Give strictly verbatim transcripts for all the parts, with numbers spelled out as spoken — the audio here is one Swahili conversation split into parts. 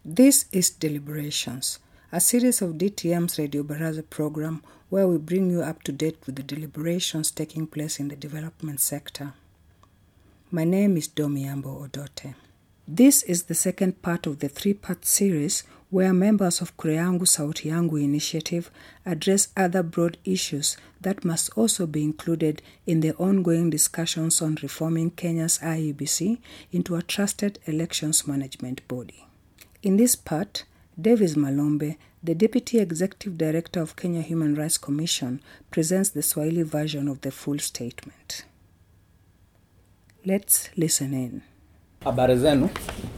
This is Deliberations, a series of D T M's Radio Baraza program where we bring you up to date with the deliberations taking place in the development sector. My name is Domiambo Odote. This is the second part of the three-part series where members of Kura Yangu Sauti Yangu initiative address other broad issues that must also be included in the ongoing discussions on reforming Kenya's I E B C into a trusted elections management body. In this part, Davis Malombe, the Deputy Executive Director of Kenya Human Rights Commission, presents the Swahili version of the full statement. Let's listen in. Habari zenu.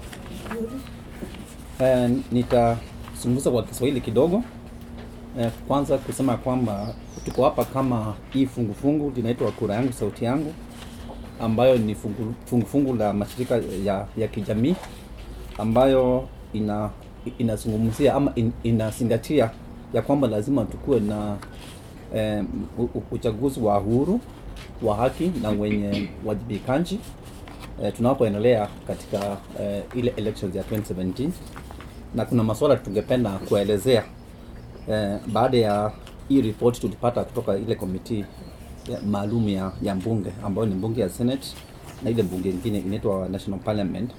Eh, nitazungumza kwa Kiswahili kidogo. Eh, kwanza kusema kwamba tuko hapa kama hii fungu fungu linaitwa Kura Yangu Sauti Yangu, ambayo ni fungu fungu, fungu la mashirika ya ya kijamii ambayo ina inazungumzia ama in, inazingatia ya kwamba lazima tukue na eh, uchaguzi wa huru, wa haki na wenye wajibikaji eh, tunapoendelea katika eh, ile elections ya twenty seventeen. Na kuna masuala tungependa kuelezea eh, baada ya hii report tulipata kutoka ile committee maalum ya, ya mbunge ambayo ni mbunge ya Senate na ile mbunge nyingine inaitwa National Parliament.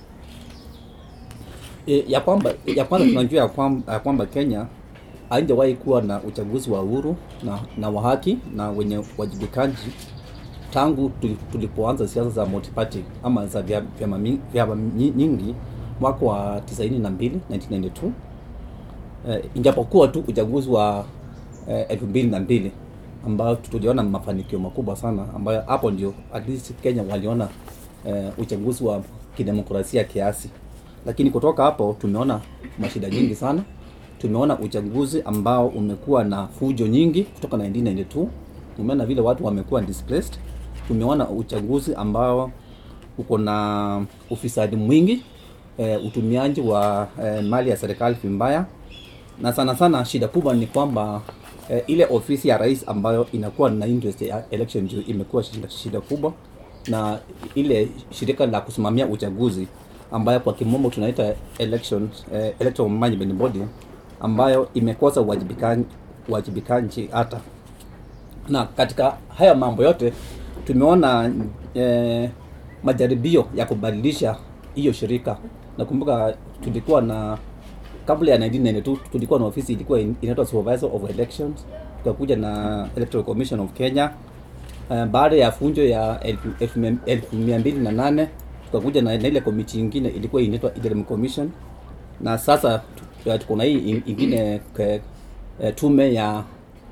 E, ya kwamba ya kwanza tunajua ya kwamba, ya kwamba Kenya haijawahi kuwa na uchaguzi wa huru na na wa haki na wenye wajibikaji tangu tulipoanza siasa za multi party ama za vyama vyama nyingi mwaka wa tisini na mbili nineteen ninety-two. E, injapokuwa tu uchaguzi wa e, elfu mbili na mbili ambao tuliona mafanikio makubwa sana, ambayo hapo ndio at least Kenya waliona e, uchaguzi wa kidemokrasia kiasi. Lakini kutoka hapo tumeona mashida nyingi sana. Tumeona uchaguzi ambao umekuwa na fujo nyingi kutoka nineteen ninety-two. Tumeona vile watu wamekuwa displaced. Tumeona uchaguzi ambao uko na ufisadi mwingi, e, utumiaji wa e, mali ya serikali vibaya. Na sana sana shida kubwa ni kwamba e, ile ofisi ya rais ambayo inakuwa na interest ya election imekuwa shida, shida kubwa, na ile shirika la kusimamia uchaguzi ambayo kwa kimombo tunaita election eh, electoral management body ambayo imekosa uwajibikaji uwajibikaji hata. Na katika haya mambo yote tumeona eh, majaribio ya kubadilisha hiyo shirika. Nakumbuka tulikuwa na kabla ya nineteen ninety-two tulikuwa na ofisi ilikuwa inaitwa Supervisor of Elections, tukakuja na Electoral Commission of Kenya. Uh, baada ya funjo ya elfu mbili na nane tukakuja na ile komiti nyingine ilikuwa inaitwa Interim Commission, na sasa tuko na hii ingine tume ya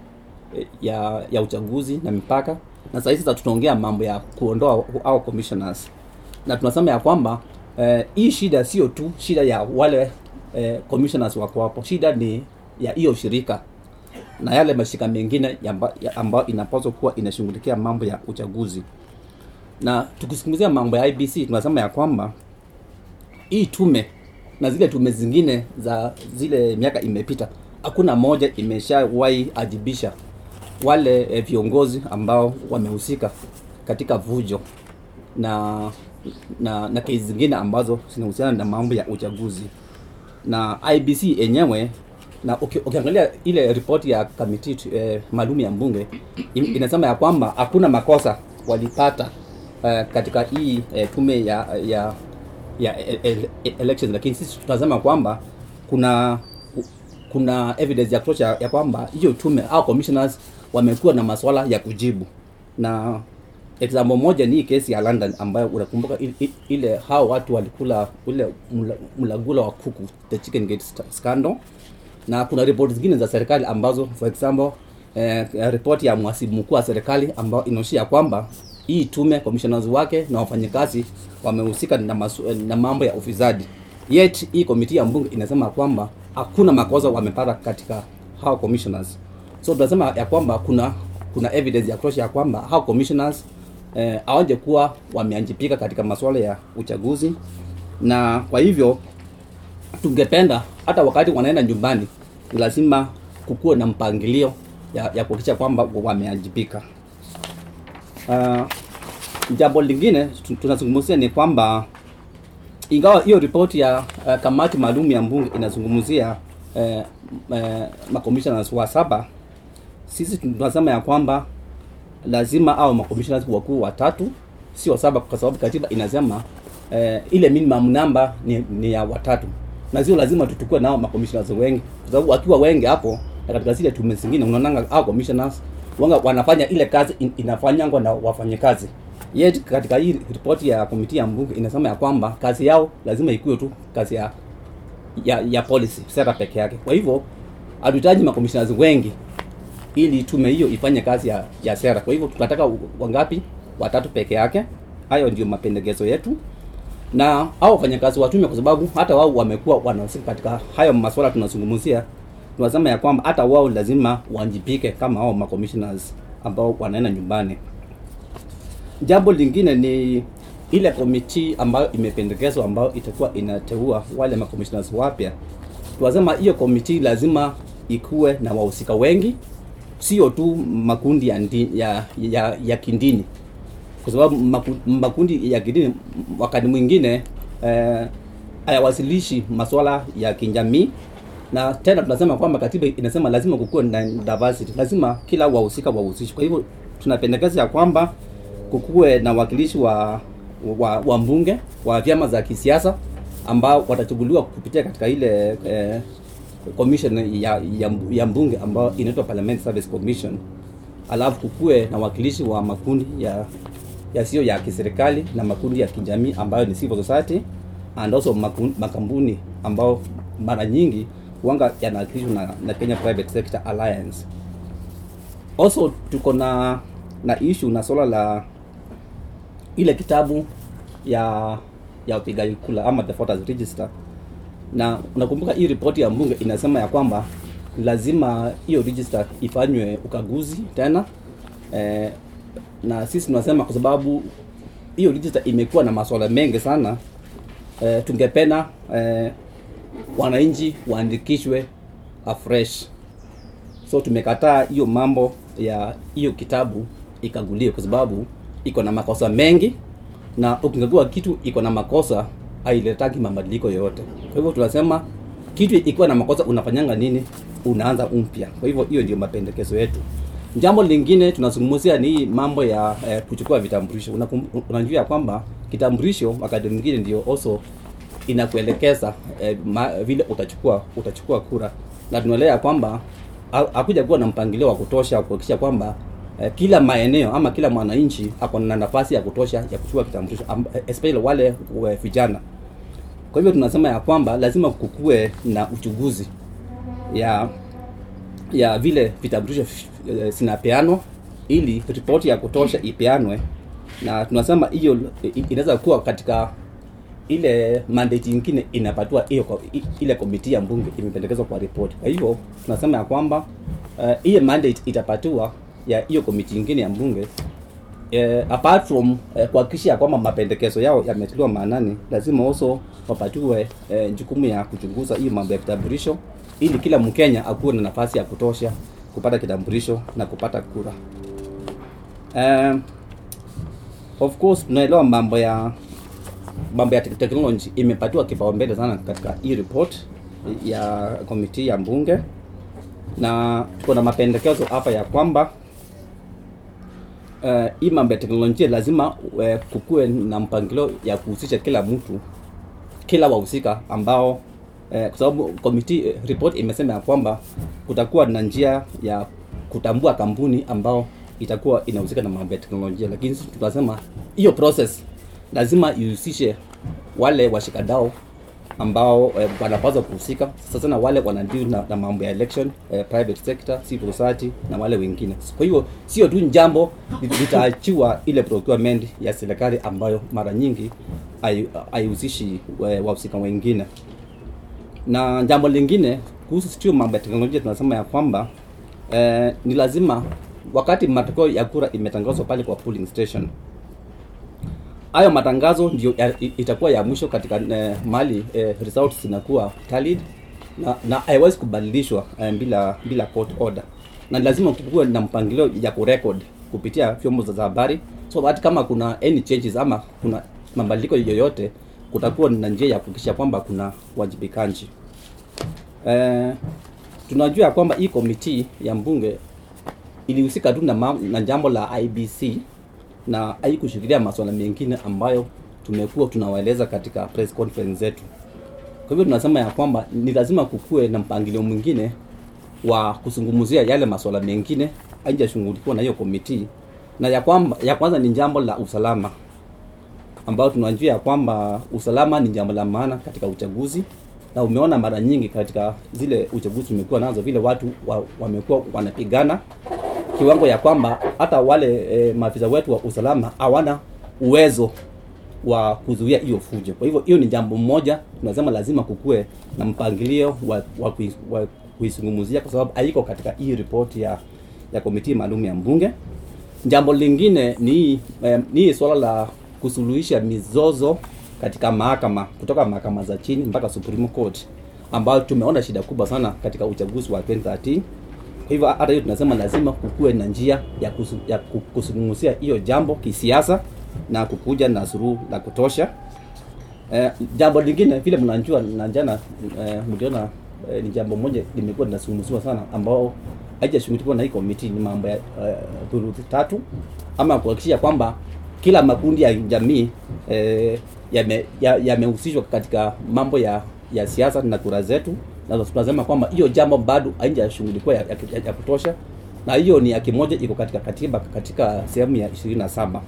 ya ya uchaguzi na mipaka. Na sasa sasa tunaongea mambo ya kuondoa au commissioners, na tunasema ya kwamba eh, hii shida sio tu shida ya wale eh, commissioners wako hapo, shida ni ya hiyo shirika na yale mashirika mengine ambayo inapaswa kuwa inashughulikia mambo ya uchaguzi. Na tukizungumzia mambo ya I B C tunasema ya kwamba hii tume na zile tume zingine za zile miaka imepita hakuna moja imeshawahi ajibisha wale eh, viongozi ambao wamehusika katika vujo na na na kesi zingine ambazo zinahusiana na mambo ya uchaguzi. Na I B C yenyewe, na ukiangalia okay, okay, ile report ya committee eh, maalum ya mbunge inasema ya kwamba hakuna makosa walipata Uh, katika hii uh, tume ya ya ya ele, elections. Lakini sisi tunasema kwamba kuna kuna evidence ya kutosha ya kwamba hiyo tume au commissioners wamekuwa na masuala ya kujibu. Na example moja ni kesi ya London ambayo unakumbuka ile, ile hao watu walikula ile mlagula wa kuku, the chicken gate scandal. Na kuna report zingine za serikali ambazo for example eh, report ya mhasibu mkuu wa serikali ambayo inaonyesha kwamba hii tume commissioners wake na wafanyakazi wamehusika na, masu, na mambo ya ufisadi. Yet hii committee ya mbunge inasema kwamba hakuna makosa wamepata katika hao commissioners. So tunasema ya kwamba kuna kuna evidence ya kutosha ya kwamba hao commissioners eh, hawaje kuwa wameanjipika katika masuala ya uchaguzi. Na kwa hivyo tungependa hata wakati wanaenda nyumbani lazima kukuwe na mpangilio ya, ya kuhakikisha kwamba wameanjipika. Uh, jambo lingine tunazungumzia ni kwamba ingawa hiyo ripoti ya uh, kamati maalum ya mbunge inazungumzia uh, uh, makommissioners wa saba, sisi tunasema ya kwamba lazima au makommissioners wakuu watatu, sio saba, kwa sababu katiba inasema uh, ile minimum number ni, ni ya watatu. Na sio lazima tutukue nao makommissioners wengi, kwa sababu wakiwa wengi hapo na katika zile tume zingine unaonanga hao commissioners wanga wanafanya ile kazi in, inafanyangwa na wafanyakazi. Yet katika hii ripoti ya komiti ya mbunge inasema ya kwamba kazi yao lazima ikuwe tu kazi ya ya, ya policy sera peke yake. Kwa hivyo hatutaji makommissioners wengi ili tume hiyo ifanye kazi ya, ya sera. Kwa hivyo tunataka wangapi? Watatu peke yake. Hayo ndio mapendekezo yetu. Na hao wafanyakazi wa tume, kwa sababu hata wao wamekuwa wanahusika katika hayo masuala tunazungumzia, tunasema ya kwamba hata wao lazima wanjipike kama hao makommissioners ambao wanaenda nyumbani. Jambo lingine ni ile komiti ambayo imependekezwa ambayo itakuwa inateua wale makommissioners wapya. Tunasema hiyo komiti lazima ikuwe na wahusika wengi, sio tu makundi ya, ndi, ya, ya, ya kindini. Kwa sababu makundi ya kidini wakati mwingine eh, hayawasilishi masuala ya kijamii. Na tena tunasema kwamba katiba inasema lazima kukuwe na diversity, lazima kila wahusika wahusishwe. Kwa hivyo tunapendekeza ya kwamba kukuwe na wakilishi wa wa, wa mbunge wa vyama za kisiasa ambao watachaguliwa kupitia katika ile eh, commission ya, ya ya mbunge ambao inaitwa Parliament Service Commission. Alafu kukuwe na wakilishi wa makundi ya yasiyo ya kiserikali na makundi ya kijamii ambayo ni civil society, and also makampuni ambao mara nyingi wanga yanawakilishwa na, na Kenya Private Sector Alliance. Also tuko na na issue na swala la ile kitabu ya ya upigaji kura ama the voters register. Na unakumbuka hii ripoti ya mbunge inasema ya kwamba lazima hiyo register ifanywe ukaguzi tena. Eh, na sisi tunasema kwa sababu hiyo register imekuwa na masuala mengi sana, eh, tungependa eh, wananchi waandikishwe afresh. So tumekataa hiyo mambo ya hiyo kitabu ikaguliwe, kwa sababu iko na makosa mengi, na ukingagua kitu iko na makosa hailetaki mabadiliko yoyote. Kwa hivyo tunasema kitu ikiwa na makosa unafanyanga nini? Unaanza mpya. Kwa hivyo hiyo ndio mapendekezo yetu. Jambo lingine tunazungumzia ni mambo ya eh, kuchukua vitambulisho. Unajua kwamba kitambulisho wakati mwingine ndio also inakuelekeza eh, ma, vile utachukua utachukua kura. Na tunaelewa kwamba hakuja kuwa na mpangilio wa kutosha kuhakikisha kwamba eh, kila maeneo ama kila mwananchi ako na nafasi ya kutosha ya kuchukua kitambulisho, especially wale vijana. Kwa hivyo tunasema ya kwamba lazima kukue na uchunguzi ya ya vile vitambulisho e, sinapeanwa ili ripoti ya kutosha ipeanwe. Na tunasema hiyo inaweza kuwa katika ile mandate nyingine inapatiwa hiyo ile komiti ya mbunge imependekezwa kwa report. Kwa hivyo tunasema ya kwamba hiyo uh, mandate itapatiwa ya hiyo komiti nyingine ya mbunge. Uh, apart from uh, kuhakikisha kwamba mapendekezo yao yametiliwa maanani, lazima also wapatiwe uh, jukumu ya kuchunguza hiyo mambo ya kitambulisho ili kila Mkenya akuwe na nafasi ya kutosha kupata kitambulisho na kupata kura. Um, of course tunaelewa mambo ya mambo ya technology imepatiwa kipaumbele sana katika hii report ya komiti ya mbunge, na tuko na mapendekezo hapa ya kwamba uh, hii mambo ya teknolojia lazima uh, kukue na mpangilio ya kuhusisha kila mtu, kila wahusika ambao Eh, kwa sababu committee eh, report imesema ya kwamba kutakuwa na njia ya kutambua kampuni ambao itakuwa inahusika na mambo ya teknolojia, lakini tunasema hiyo process lazima ihusishe wale washikadau ambao eh, wanapaswa kuhusika. Sasa na wale wanadeal na, na mambo ya election, eh, private sector, civil society na wale wengine. Kwa hiyo sio tu jambo litaachiwa ile procurement ya serikali ambayo mara nyingi haihusishi eh, wahusika wengine. Na jambo lingine kuhusu sio mambo ya teknolojia, tunasema ya kwamba eh, ni lazima wakati matokeo ya kura imetangazwa pale kwa polling station, hayo matangazo ndio itakuwa ya mwisho katika eh, mali eh, results zinakuwa tallied na na haiwezi kubadilishwa eh, bila bila court order. Na lazima kuwe na mpangilio ya kurecord kupitia vyombo za habari, so hata kama kuna any changes ama kuna mabadiliko yoyote kutakuwa na njia ya kuhakikisha kwamba kuna wajibikaji. Eh, tunajua kwamba hii committee ya mbunge ilihusika tu na, na jambo la I B C na haikushikilia masuala mengine ambayo tumekuwa tunawaeleza katika press conference zetu. Kwa hivyo tunasema ya kwamba ni lazima kukue na mpangilio mwingine wa kuzungumzia yale masuala mengine haijashughulikiwa na hiyo committee. Na ya kwamba ya kwanza ni jambo la usalama, ambao tunajua ya kwamba usalama ni jambo la maana katika uchaguzi, na umeona mara nyingi katika zile uchaguzi tumekuwa nazo vile watu wa, wamekuwa wanapigana kiwango ya kwamba hata wale e, maafisa wetu wa usalama hawana uwezo wa kuzuia hiyo fujo. Kwa hivyo hiyo ni jambo moja tunasema lazima kukue na mpangilio wa, wa, wa kuizungumzia, kwa sababu haiko katika hii report ya ya komiti maalum ya mbunge. Jambo lingine ni eh, ni swala la kusuluhisha mizozo katika mahakama, kutoka mahakama za chini mpaka Supreme Court, ambao tumeona shida kubwa sana katika uchaguzi wa twenty thirteen. Kwa hivyo hata hiyo tunasema lazima kukue na njia ya, kusu, ya kusungumzia hiyo jambo kisiasa na kukuja na suluhu la kutosha. Eh, jambo lingine vile mnajua na jana eh, mliona eh, ni jambo moja limekuwa linasungumziwa sana ambao haijashughulikiwa na hii committee, ni mambo ya dhuruthi uh, tatu, ama kuhakikisha kwamba kila makundi ya jamii eh, yamehusishwa ya katika mambo ya ya siasa na kura zetu, na tunasema kwamba hiyo jambo bado haijashughulikiwa ya, ya, ya, ya kutosha, na hiyo ni haki moja iko katika katiba katika sehemu ya ishirini na saba.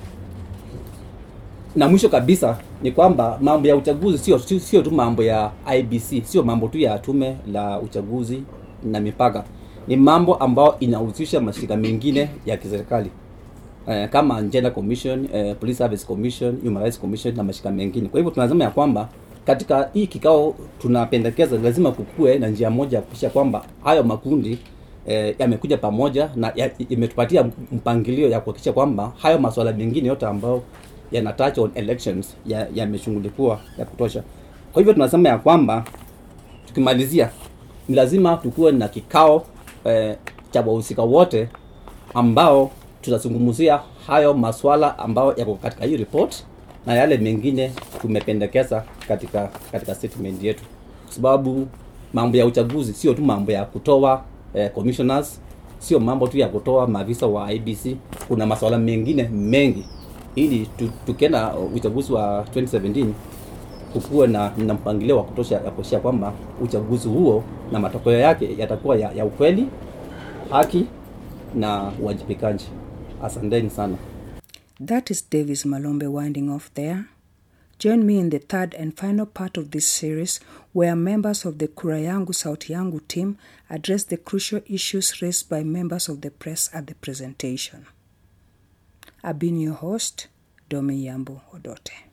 Na mwisho kabisa ni kwamba mambo ya uchaguzi sio sio tu mambo ya I B C, sio mambo tu ya tume la uchaguzi na mipaka, ni mambo ambayo inahusisha mashirika mengine ya kiserikali eh, kama Gender Commission, eh, Police Service Commission, Human Rights Commission na mashirika mengine. Kwa hivyo tunasema ya kwamba katika hii kikao tunapendekeza lazima kukue na njia moja ya kuhakikisha kwamba hayo makundi eh, yamekuja pamoja na imetupatia mpangilio ya kuhakikisha kwamba hayo masuala mengine yote ambayo yana touch on elections yameshughulikiwa ya, ya kutosha. Kwa hivyo tunasema ya kwamba tukimalizia ni lazima tukue na kikao eh, cha wahusika wote ambao tutazungumzia hayo masuala ambao yako katika hii report na yale mengine tumependekeza katika katika statement yetu, kwa sababu mambo ya uchaguzi sio tu mambo ya kutoa eh, commissioners, sio mambo tu ya kutoa maafisa wa I B C. Kuna masuala mengine mengi ili tukienda uchaguzi wa twenty seventeen kukuwe na, na mpangilio wa kutosha ya kuhakikisha kwamba uchaguzi huo na matokeo yake yatakuwa ya, ya ukweli, haki na uwajibikaji. Asanteni sana. That is Davis Malombe winding off there. Join me in the third and final part of this series where members of the Kura Yangu Sauti Yangu team address the crucial issues raised by members of the press at the presentation. I've been your host, Domi Yambo Odote.